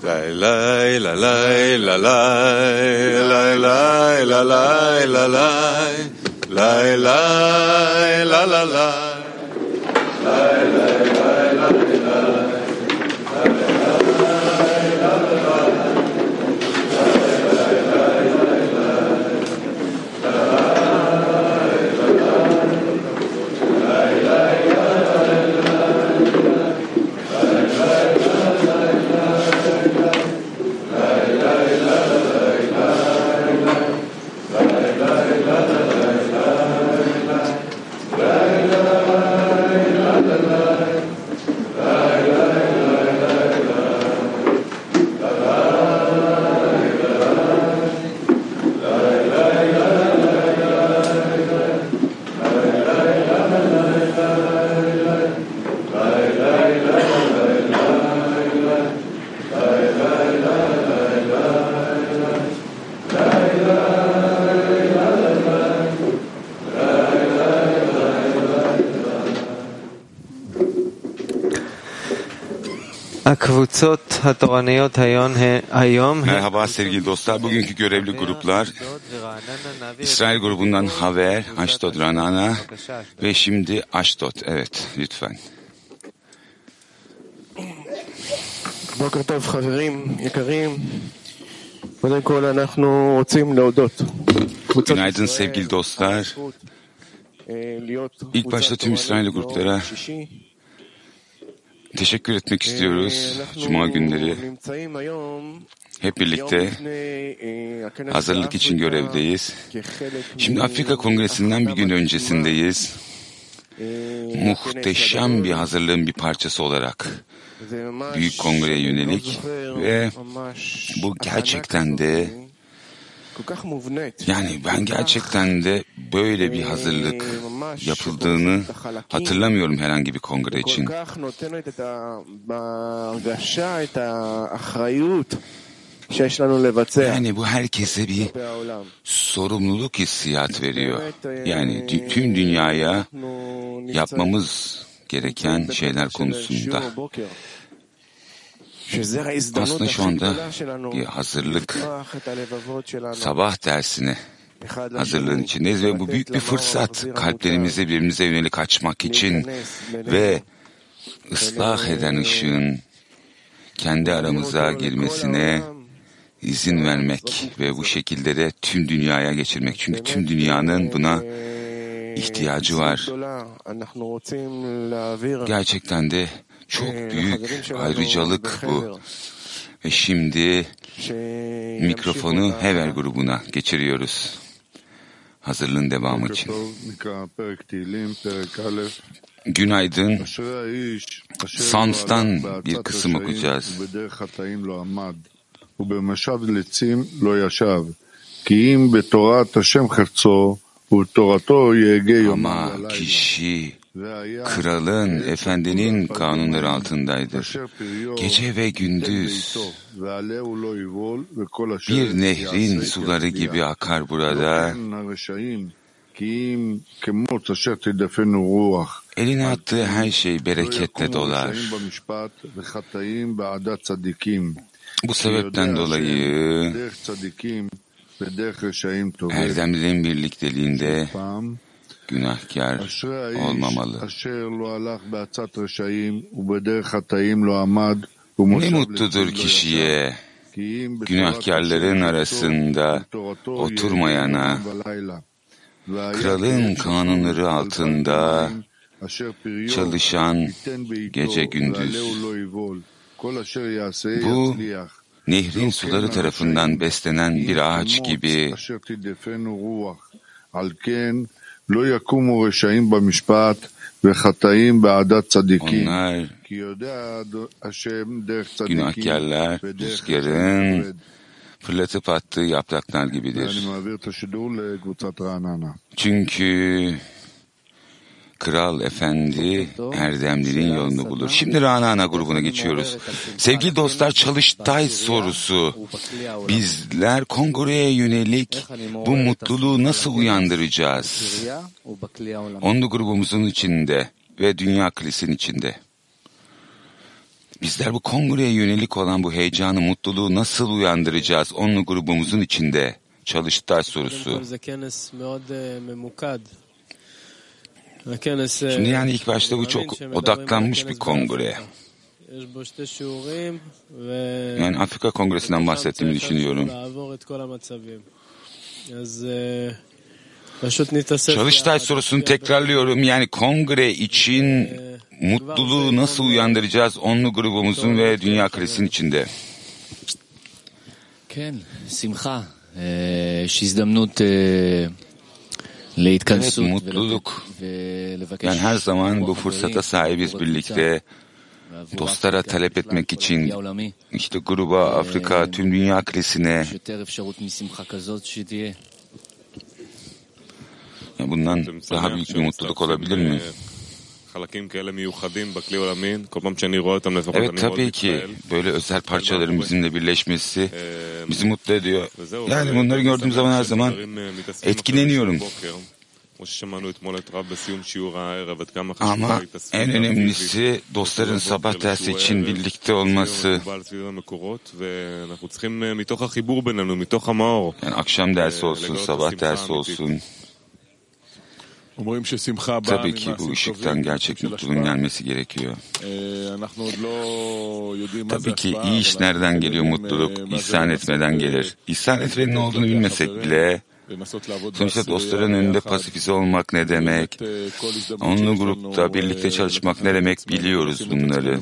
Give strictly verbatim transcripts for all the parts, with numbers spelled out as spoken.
Lay lay la lay la lay lay lay la lay la lay lay lay la la lay lay lay lay lay Merhaba sevgili dostlar. Bugünkü görevli gruplar İsrail grubundan Haver, Ashdod, Ranana ve şimdi Ashdod. Evet, lütfen. בוקר טוב חברים יקרים, קודם כל אנחנו רוצים להודות. Günaydın sevgili dostlar. İlk başta tüm İsrail gruplara teşekkür etmek istiyoruz. Cuma günleri hep birlikte hazırlık için görevdeyiz. Şimdi Afrika Kongresi'nden bir gün öncesindeyiz. Muhteşem bir hazırlığın bir parçası olarak Büyük Kongre'ye yönelik ve bu gerçekten de yani ben gerçekten de böyle bir hazırlık yapıldığını hatırlamıyorum herhangi bir kongre için. Yani bu herkese bir sorumluluk hissiyat veriyor. Yani tüm dünyaya yapmamız gereken şeyler konusunda. Aslında şu anda bir hazırlık, sabah dersine hazırlığın içindeyiz ve bu büyük bir fırsat. Kalplerimizi birbirimize yönelik açmak için ve ıslah eden ışığın kendi aramıza girmesine izin vermek ve bu şekilde de tüm dünyaya geçirmek. Çünkü tüm dünyanın buna ihtiyacı var. Gerçekten de çok büyük ayrıcalık bu. Ve şimdi mikrofonu Hever grubuna geçiriyoruz. Hazırlığın devamı için. Günaydın. Psalms'tan bir kısım okuyacağız. Ama kişi kralın, efendinin kanunları altındadır. Gece ve gündüz bir nehrin suları gibi akar burada. Eline attığı her şey bereketle dolar. Bu sebepten dolayı erdemlilerin birlikteliğinde günahkar olmamalı. Ne mutludur kişiye, günahkarların arasında oturmayana, kralın kanunları altında çalışan gece gündüz. Bu nehrin suları tarafından beslenen bir ağaç gibi. Onlar günahkarlar rüzgarın fırlatıp attığı yapraklar gibidir. Çünkü Kral Efendi erdemlinin yolunu bulur. Şimdi Ranana grubuna geçiyoruz. Sevgili dostlar, çalıştay sorusu. Bizler kongreye yönelik bu mutluluğu nasıl uyandıracağız? Onlu grubumuzun içinde ve Dünya Kilisesi'nin içinde. bizler bu kongreye yönelik olan bu heyecanı, mutluluğu nasıl uyandıracağız? Onlu grubumuzun içinde. Çalıştay sorusu. Şimdi yani ilk başta bu çok odaklanmış bir kongre. Yani Afrika Kongresi'nden bahsettiğimi düşünüyorum. Çalıştay sorusunu tekrarlıyorum. Yani kongre için mutluluğu nasıl uyandıracağız onlu grubumuzun ve dünya krizinin içinde? Evet, mutluluk. Yani her zaman bu fırsata sahibiz birlikte. Dostlara talep etmek için işte gruba, Afrika, tüm dünya krizine. Yani bundan daha büyük bir mutluluk olabilir mi? Evet, tabii ki böyle özel parçaların bizimle birleşmesi bizi mutlu ediyor. Yani bunları gördüğüm zaman her zaman etkileniyorum. Ama en önemlisi dostların sabah dersi için birlikte olması. Yani akşam dersi olsun, sabah dersi olsun. Tabii ki bu ışıktan gerçek mutluluğun gelmesi gerekiyor. Tabii ki iyi iş nereden geliyor mutluluk? İhsan etmeden gelir. İhsan etmenin ne olduğunu bilmesek bile sonuçta dostların önünde pasifize olmak ne demek? Onlu grupta birlikte çalışmak ne demek biliyoruz bunları.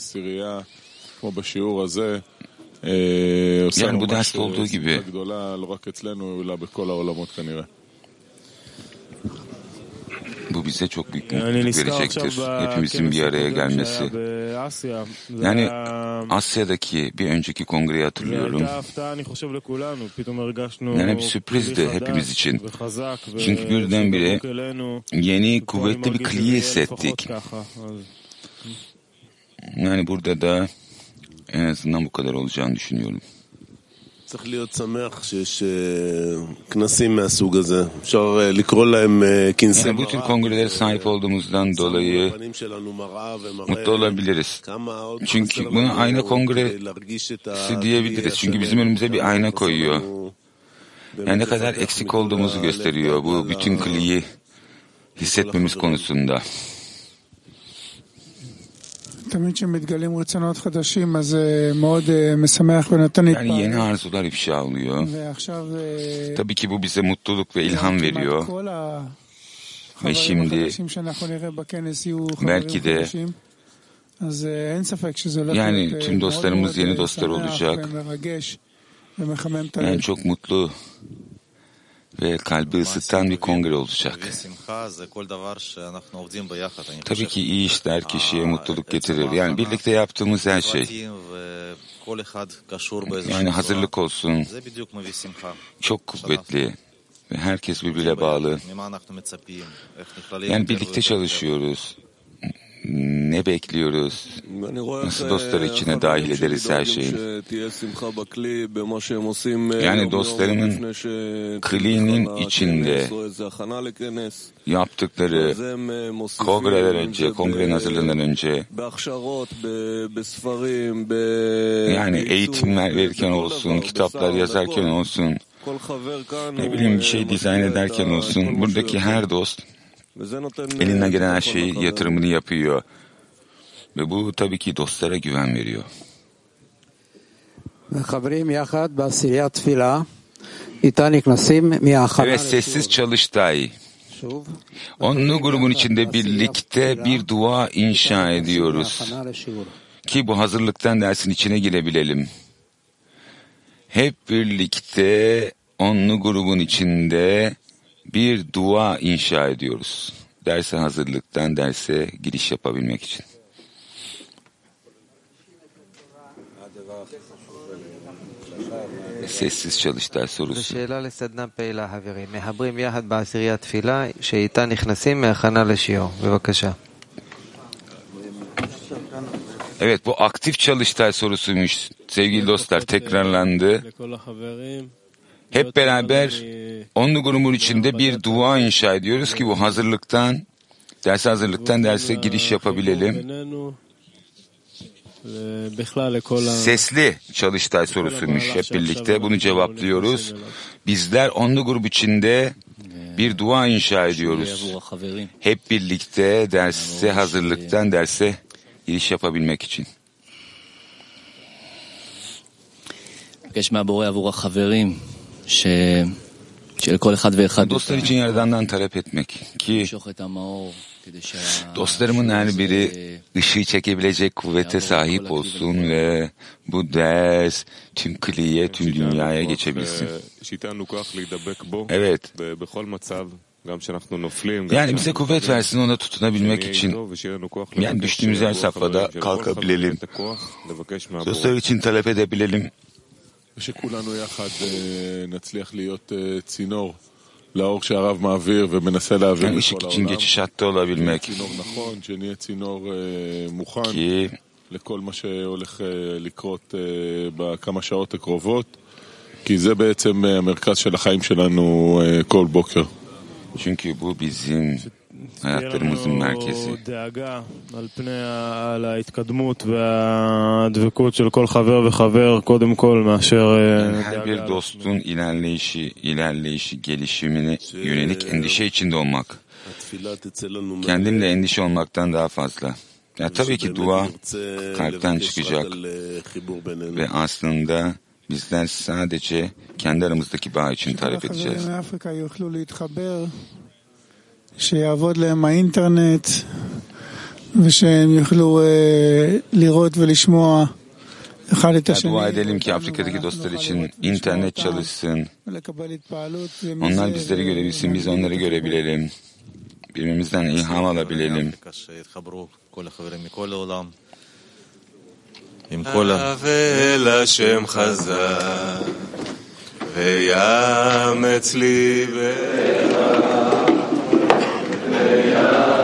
Yani bu derste olduğu gibi bu bize çok büyük mutluluk verecektir. Hepimizin bir araya gelmesi. Yani Asya'daki bir önceki kongreyi hatırlıyorum. Yani bir sürprizdi hepimiz için. Çünkü birdenbire yeni, kuvvetli bir kliye hissettik. Yani burada da en azından bu kadar olacağını düşünüyorum. צריך להיות שמח שיש כנסים מהסוג הזה. אפשר לקרוא להם כנסי mara. Bu tür kongrelere sahip olduğumuzdan dolayı mutlu olabiliriz. Çünkü buna ayna kongresi diyebiliriz. Çünkü bizim önümüze bir ayna koyuyor. Yani ne kadar eksik olduğumuzu gösteriyor bu bütün kliyi hissetmemiz konusunda. Yani yeni arzular ifşa oluyor. Tabii ki bu bize mutluluk ve ilham veriyor. Ve şimdi belki de yani tüm dostlarımız yeni dostlar olacak. Yani çok mutlu ve kalbi ısıtan bir kongre olacak. Tabii ki iyi işler kişiye mutluluk getirir. Yani birlikte yaptığımız her şey. Yani hazırlık olsun. Çok kuvvetli. Ve herkes birbirine bağlı. Yani birlikte çalışıyoruz. Ne bekliyoruz? Nasıl dostları içine dahil ederiz her şeyi? Yani dostlarımın kliğinin içinde yaptıkları kongreden önce, kongrenin hazırlığından önce yani eğitimler verirken olsun, kitaplar yazarken olsun, ne bileyim bir şey dizayn ederken olsun, buradaki her dost elinden gelen her şeyi, yatırımını yapıyor. Ve bu tabii ki dostlara güven veriyor. Evet, sessiz çalıştay. Onlu grubun içinde birlikte bir dua inşa ediyoruz. Ki bu hazırlıktan dersin içine girebilelim. Hep birlikte onlu grubun içinde bir dua inşa ediyoruz. Derse hazırlıktan derse giriş yapabilmek için. Sessiz çalıştay sorusu. Evet, bu aktif çalıştay sorusuymuş sevgili dostlar, tekrarlandı. Hep beraber onlu grubun içinde bir dua inşa ediyoruz ki bu hazırlıktan, derse hazırlıktan derse giriş yapabilelim. Sesli çalıştay sorusuymuş. Hep birlikte bunu cevaplıyoruz. Bizler onlu grup içinde bir dua inşa ediyoruz. Hep birlikte derse hazırlıktan derse giriş yapabilmek için. Dostlar için Yaradan'dan talep etmek ki dostlarımın her biri ışığı çekebilecek kuvvete sahip olsun ve bu ders tüm kliye, tüm dünyaya geçebilsin. Evet. Yani bize kuvvet versin, ona tutunabilmek için. Yani düştüğümüz her safhada kalkabilelim. Dostlar için talep edebilelim. ושכולנו יחד נצליח להיות צינור לאור שהרב מעביר ומנסה להעביר לכל העולם. צינור נכון, שנהיה צינור מוכן לכל מה שהולך לקרות בכמה שעות הקרובות, כי זה בעצם המרכז של החיים שלנו כל בוקר. Çünkü bu bizim hayatlarımızın merkezi. Yani her bir dostun ilerleyişi, ilerleyişi, gelişimine yönelik endişe içinde olmak. Kendimle endişe olmaktan daha fazla. Ya tabii ki dua kalpten çıkacak ve aslında bizler sadece kendi aramızdaki bağ için talep edeceğiz. שיעבוד להם האינטרנט ושהם יוכלו לראות ולשמוע אחד את השני. Dua edelim ki Afrika'daki dostlar için internet çalışsın. Onlar bizleri görebilsin, biz onları görebilelim. Birbirimizden ilham alabilelim. אל השם חזק ויאמץ ליבך ויאמץ